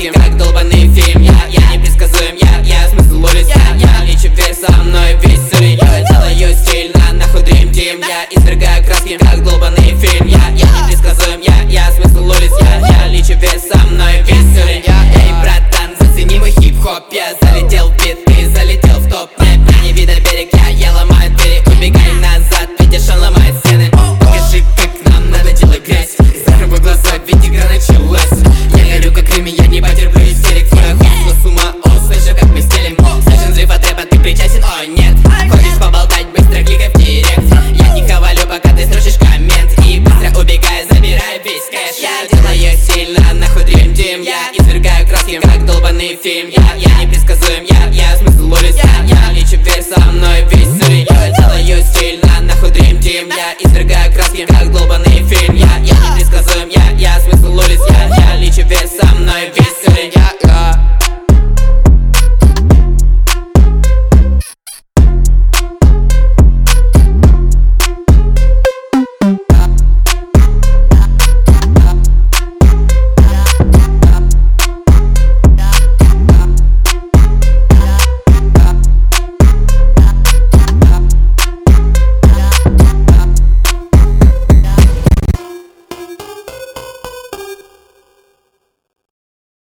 краски, как долбаный фильм. Я непредсказуем, я смысл улиц. Я лечу вверх, со мной весь улей. Я делаю стильно, нахуй Dream Team. Я извергаю краски, как долбаный фильм. Я непредсказуем, я смысл улиц. Я лечу вверх, со мной весь улей. Эй, братан, зацени мой хип-хоп. Я залетел в бит, ты залетел в топ. Не видно берег, я ломаю двери. Убегай назад, видишь, он ломает.